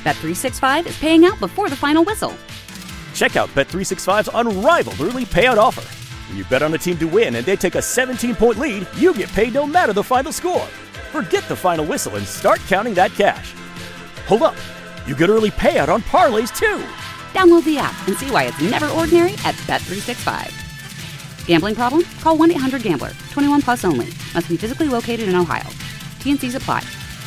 Bet365 is paying out before the final whistle. Check out Bet365's unrivaled early payout offer. When you bet on a team to win and they take a 17-point lead, you get paid no matter the final score. Forget the final whistle and start counting that cash. Hold up. You get early payout on parlays, too. Download the app and see why it's never ordinary at Bet365. Gambling problem? Call 1-800-GAMBLER. 21 plus only. Must be physically located in Ohio. T&Cs apply.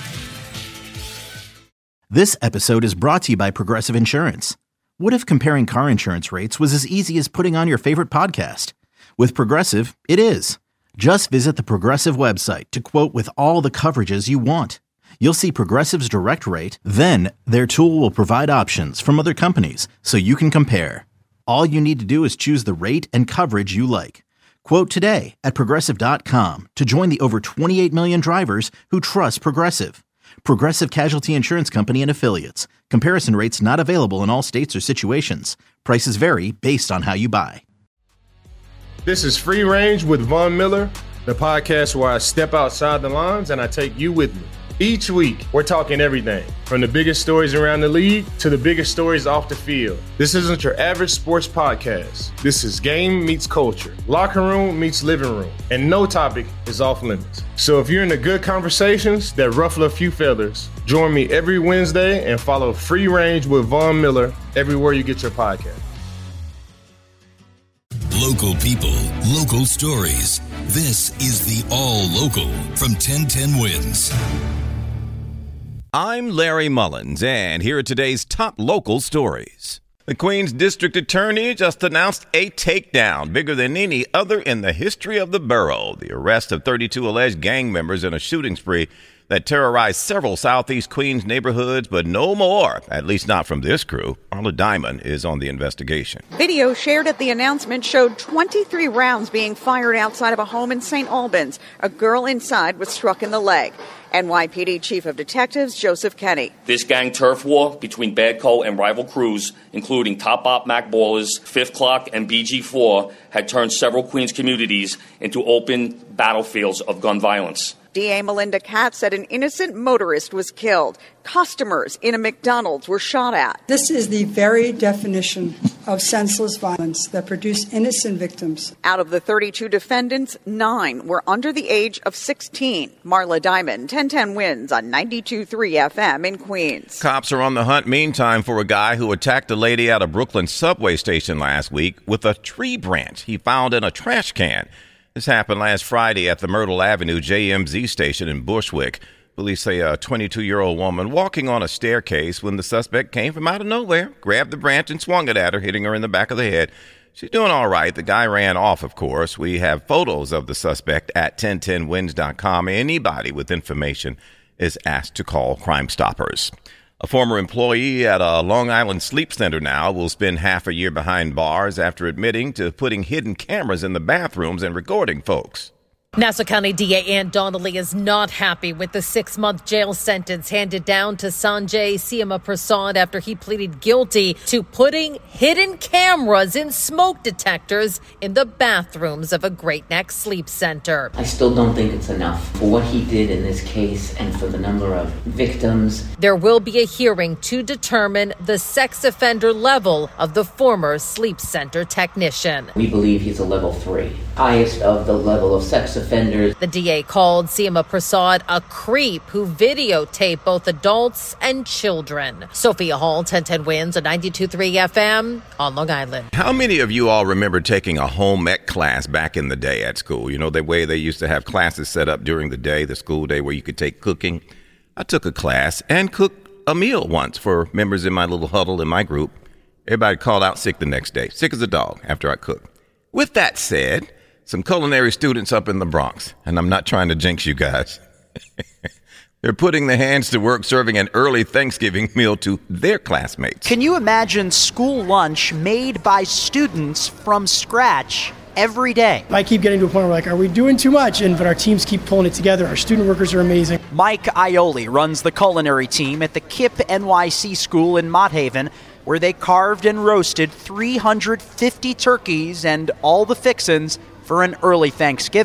This episode is brought to you by Progressive Insurance. What if comparing car insurance rates was as easy as putting on your favorite podcast? With Progressive, it is. Just visit the Progressive website to quote with all the coverages you want. You'll see Progressive's direct rate, then their tool will provide options from other companies so you can compare. All you need to do is choose the rate and coverage you like. Quote today at Progressive.com to join the over 28 million drivers who trust Progressive. Progressive Casualty Insurance Company and Affiliates. Comparison rates not available in all states or situations. Prices vary based on how you buy. This is Free Range with Von Miller, the podcast where I step outside the lines and I take you with me. Each week, we're talking everything from the biggest stories around the league to the biggest stories off the field. This isn't your average sports podcast. This is game meets culture, locker room meets living room, and no topic is off limits. So if you're into good conversations that ruffle a few feathers, join me every Wednesday and follow Free Range with Von Miller everywhere you get your podcast. Local people, local stories. This is the All Local from 1010 Wins. I'm Larry Mullins, and here are today's top local stories. The Queens District Attorney just announced a takedown bigger than any other in the history of the borough. The arrest of 32 alleged gang members in a shooting spree that terrorized several southeast Queens neighborhoods, but no more, at least not from this crew. Arla Diamond is on the investigation. Video shared at the announcement showed 23 rounds being fired outside of a home in St. Albans. A girl inside was struck in the leg. NYPD Chief of Detectives Joseph Kenny. This gang turf war between Badco and rival crews, including Top Op Mac Ballers, Fifth Clock, and BG4, had turned several Queens communities into open battlefields of gun violence. DA Melinda Katz said an innocent motorist was killed. Customers in a McDonald's were shot at. This is the very definition of senseless violence that produced innocent victims. Out of the 32 defendants, 9 were under the age of 16. Marla Diamond, 1010 Wins on 92.3 FM in Queens. Cops are on the hunt meantime for a guy who attacked a lady at a Brooklyn subway station last week with a tree branch he found in a trash can. This happened last Friday at the Myrtle Avenue JMZ station in Bushwick. Police say a 22-year-old woman walking on a staircase when the suspect came from out of nowhere, grabbed the branch and swung it at her, hitting her in the back of the head. She's doing all right. The guy ran off, of course. We have photos of the suspect at 1010wins.com. Anybody with information is asked to call Crime Stoppers. A former employee at a Long Island sleep center now will spend half a year behind bars after admitting to putting hidden cameras in the bathrooms and recording folks. Nassau County DA Ann Donnelly is not happy with the 6-month jail sentence handed down to Sanjay Siyama Prasad after he pleaded guilty to putting hidden cameras in smoke detectors in the bathrooms of a Great Neck Sleep Center. I still don't think it's enough for what he did in this case and for the number of victims. There will be a hearing to determine the sex offender level of the former sleep center technician. We believe he's a level 3, highest of the level of sex offenders. The DA called Siyama Prasad a creep who videotaped both adults and children. Sophia Hall, 1010 Wins, on 92.3 FM on Long Island. How many of you all remember taking a home ec class back in the day at school? You know, the way they used to have classes set up during the day, the school day, where you could take cooking. I took a class and cooked a meal once for members in my little huddle in my group. Everybody called out sick the next day, sick as a dog after I cooked. With that said, some culinary students up in the Bronx, and I'm not trying to jinx you guys. They're putting their hands to work serving an early Thanksgiving meal to their classmates. Can you imagine school lunch made by students from scratch every day? I keep getting to a point where like, are we doing too much? But our teams keep pulling it together. Our student workers are amazing. Mike Aioli runs the culinary team at the KIPP NYC school in Mott Haven, where they carved and roasted 350 turkeys and all the fixins for an early Thanksgiving.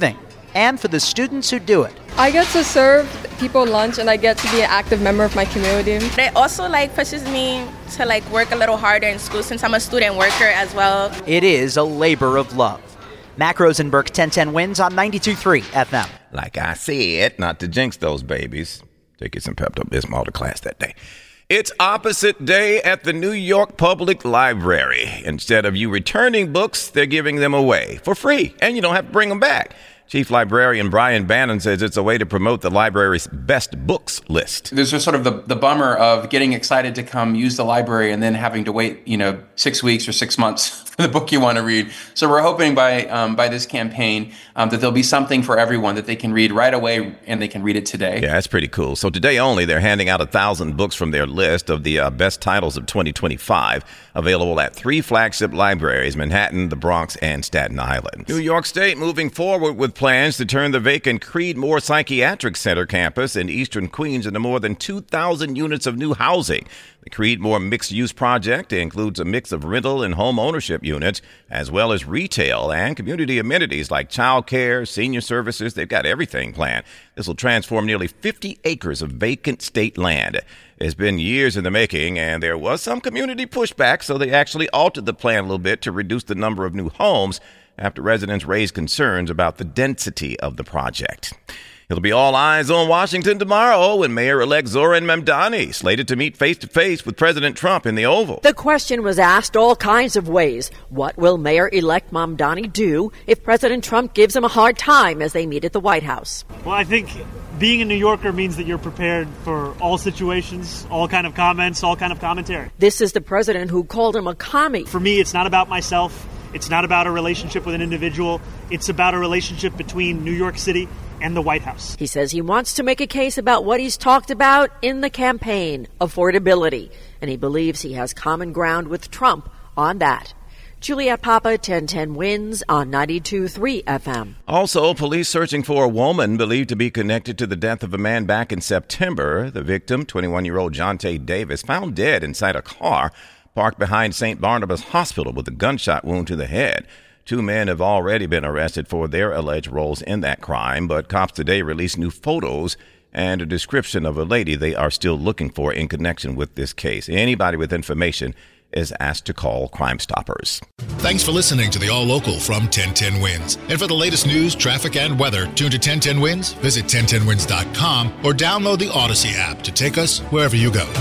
and for the students who do it. I get to serve people lunch and I get to be an active member of my community. It also pushes me to work a little harder in school since I'm a student worker as well. It is a labor of love. Mac Rosenberg, 1010 Wins on 92.3 FM. Like I said, not to jinx those babies. Take you some Pepto-Bismol to class that day. It's opposite day at the New York Public Library. Instead of you returning books, they're giving them away for free, and you don't have to bring them back. Chief Librarian Brian Bannon says it's a way to promote the library's best books list. There's just sort of the bummer of getting excited to come use the library and then having to wait, 6 weeks or 6 months for the book you want to read. So we're hoping by this campaign that there'll be something for everyone that they can read right away and they can read it today. Yeah, that's pretty cool. So today only, they're handing out 1,000 books from their list of the best titles of 2025, available at 3 flagship libraries, Manhattan, the Bronx, and Staten Island. New York State moving forward with plans to turn the vacant Creedmoor Psychiatric Center campus in eastern Queens into more than 2,000 units of new housing. The Creedmoor mixed-use project includes a mix of rental and home ownership units, as well as retail and community amenities like child care, senior services. They've got everything planned. This will transform nearly 50 acres of vacant state land. It's been years in the making, and there was some community pushback, so they actually altered the plan a little bit to reduce the number of new homes after residents raised concerns about the density of the project. It'll be all eyes on Washington tomorrow when Mayor-elect Zoran Mamdani slated to meet face-to-face with President Trump in the Oval. The question was asked all kinds of ways. What will Mayor-elect Mamdani do if President Trump gives him a hard time as they meet at the White House? Well, I think being a New Yorker means that you're prepared for all situations, all kind of comments, all kind of commentary. This is the president who called him a commie. For me, it's not about myself. It's not about a relationship with an individual. It's about a relationship between New York City and the White House. He says he wants to make a case about what he's talked about in the campaign, affordability, and he believes he has common ground with Trump on that. Juliet Papa, 1010 Wins on 92.3 FM. Also, police searching for a woman believed to be connected to the death of a man back in September. The victim, 21-year-old Jonte Davis, found dead inside a car parked behind St. Barnabas Hospital with a gunshot wound to the head. 2 men have already been arrested for their alleged roles in that crime, but cops today released new photos and a description of a lady they are still looking for in connection with this case. Anybody with information is asked to call Crime Stoppers. Thanks for listening to the All Local from 1010 Wins. And for the latest news, traffic, and weather, tune to 1010 Wins, visit 1010wins.com, or download the Odyssey app to take us wherever you go.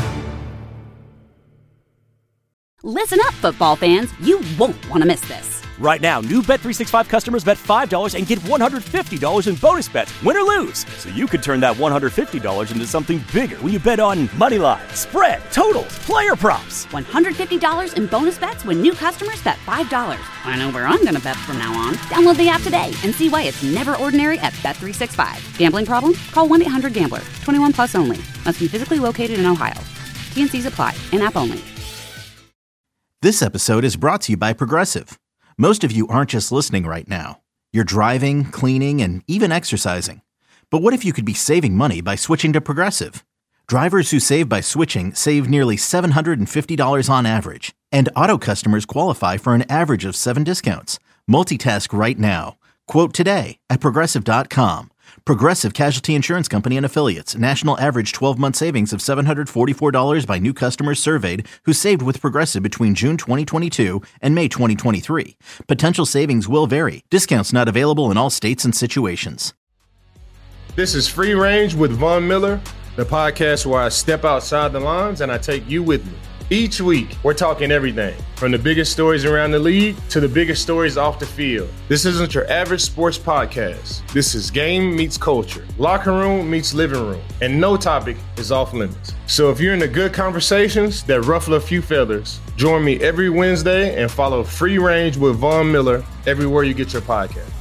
Listen up, football fans. You won't want to miss this. Right now, new Bet365 customers bet $5 and get $150 in bonus bets, win or lose. So you could turn that $150 into something bigger when you bet on money line, spread, totals, player props. $150 in bonus bets when new customers bet $5. I know where I'm going to bet from now on. Download the app today and see why it's never ordinary at Bet365. Gambling problem? Call 1-800-GAMBLER. 21 plus only. Must be physically located in Ohio. T&Cs apply. In-app only. This episode is brought to you by Progressive. Most of you aren't just listening right now. You're driving, cleaning, and even exercising. But what if you could be saving money by switching to Progressive? Drivers who save by switching save nearly $750 on average. And auto customers qualify for an average of 7 discounts. Multitask right now. Quote today at Progressive.com. Progressive Casualty Insurance Company and Affiliates. National average 12-month savings of $744 by new customers surveyed who saved with Progressive between June 2022 and May 2023. Potential savings will vary. Discounts not available in all states and situations. This is Free Range with Von Miller, the podcast where I step outside the lines and I take you with me. Each week, we're talking everything from the biggest stories around the league to the biggest stories off the field. This isn't your average sports podcast. This is game meets culture, locker room meets living room, and no topic is off limits. So if you're into good conversations that ruffle a few feathers, join me every Wednesday and follow Free Range with Von Miller everywhere you get your podcast.